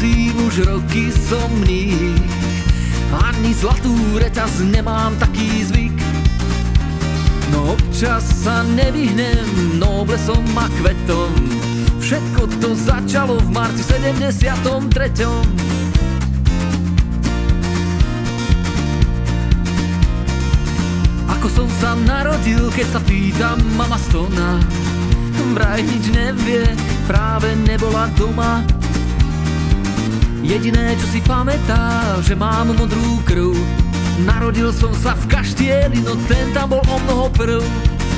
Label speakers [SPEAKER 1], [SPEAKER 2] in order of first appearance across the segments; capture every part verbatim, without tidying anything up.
[SPEAKER 1] nosím už roky som mních, ani zlatú reťaz nemám taký zvyk. No občas sa nevyhnem noblesom a kvetom, všetko to začalo v marci sedemdesiatom treťom. Ako som sa narodil, keď sa pýtam mama stona, vraj nič nevie, práve nebola doma. Jediné, čo si pamätá, že mám modrú krv. Narodil som sa v kaštieli, no ten tam bol o mnoho prv.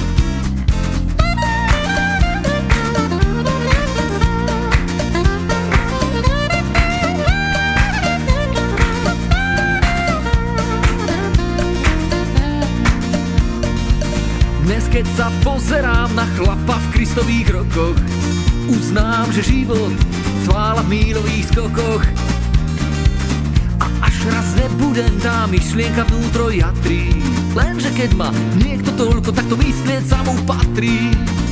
[SPEAKER 1] Dnes, keď sa pozerám na chlapa v Kristových rokoch, uznám, že život cvála v mílových skokoch. A až raz nebudem tá myšlienka vnútro jatrí, lenže keď má niekto toľko, tak to myslieť sa mu patrí.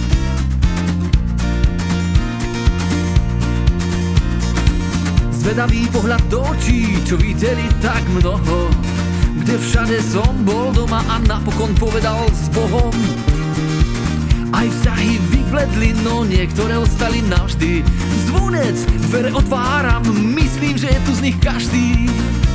[SPEAKER 1] Zvedavý pohľad do očí, čo videli tak mnoho, kde všade som bol doma a napokon povedal s Bohom. Aj vzťahy vybledli, no niektoré ostali navždy. Zvonec, dvere otváram, myslím, že je tu z nich každý.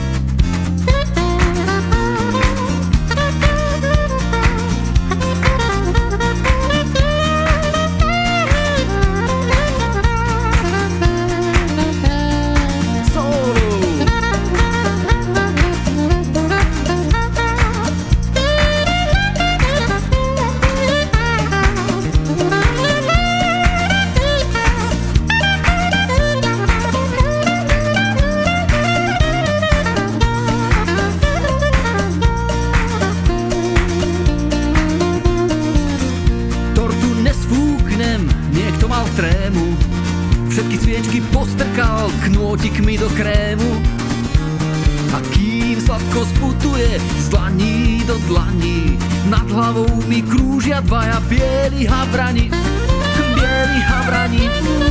[SPEAKER 1] Niekto mal trému, všetky sviečky postrkal knôtikmi do krému. A kým sladko sputuje z dlaní do dlaní, nad hlavou mi krúžia dvaja bieli havrani, bieli havrani.